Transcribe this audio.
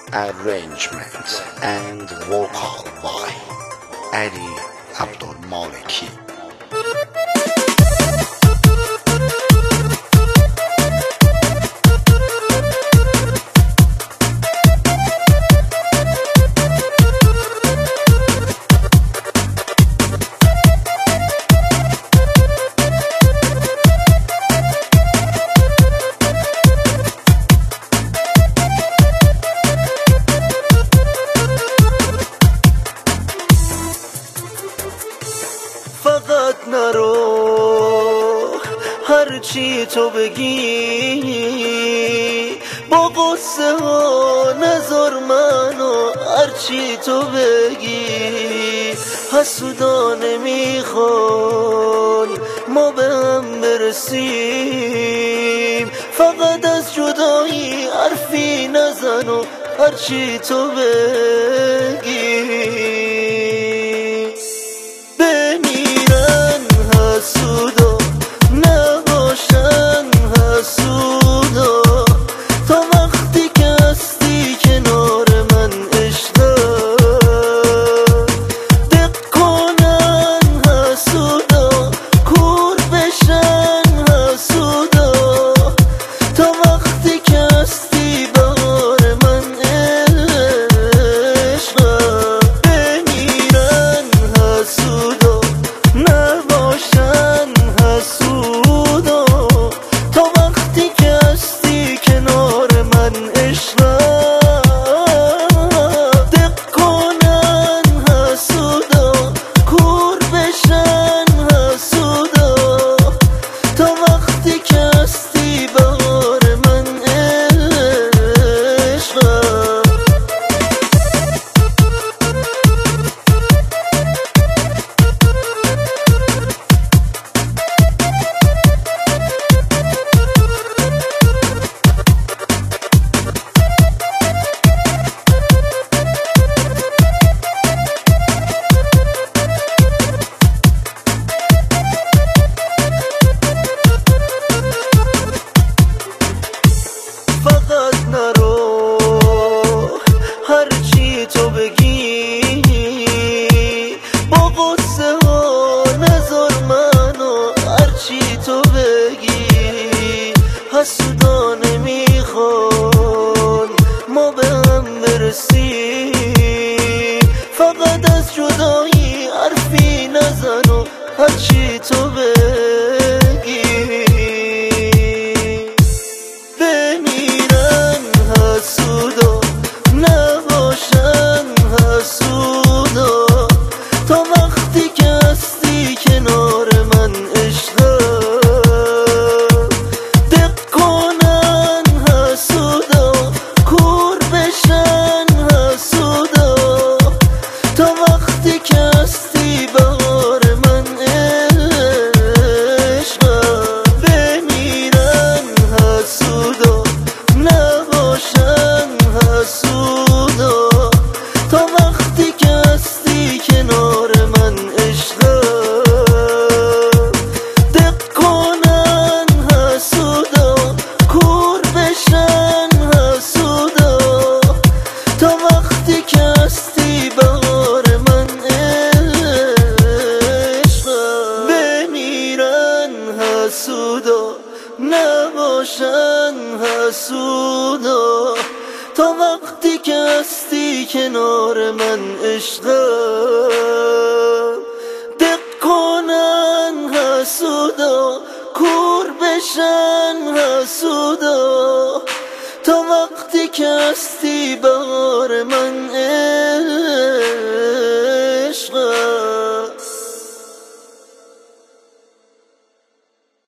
arrangement and vocal by Ali Abdul Maliki. فقط نرو هرچی تو بگی، با قصه ها نذار منو هرچی تو بگی. حسودا نمیخوان ما به هم برسیم، فقط از جدایی حرفی نزن و هرچی تو بگی. بمیرن حسودا نباشن حسودا، تا وقتی که هستی کنار من عشقا. دق کنن حسودا کور بشن حسودا، تا وقتی که هستی بار من عشقا. بمیرن حسودا نباشن حسودا، تا وقتی که هستی کنار من عشقا. دق کنن حسودا کور بشن حسودا، تا وقتی که هستی بار من عشقا. فقط نرو هرچی تو بگی، با قصه ها نذار منو هرچی تو بگی. حسودا نمیخوان ما به هم برسیم، فقط از جدایی حرفی نزن و هرچی تو بگی. بمیرن حسودا نباشن حسودا، تا وقتی که هستی کنار من عشقا. دق کنن حسودا کور بشن حسودا، تا وقتی که هستی بار من عشقا. بمیرن حسودا نباشن حسودا، تا وقتی که هستی کنار من عشقا. دق کنن حسودا کور بشن حسودا، تا وقتی که هستی بار من عشقا. بمیرن حسودا نباشن حسودا، تا وقتی که هستی کنار من عشقا. دق کنن حسودا کور بشن حسودا، تا وقتی که هستی بار من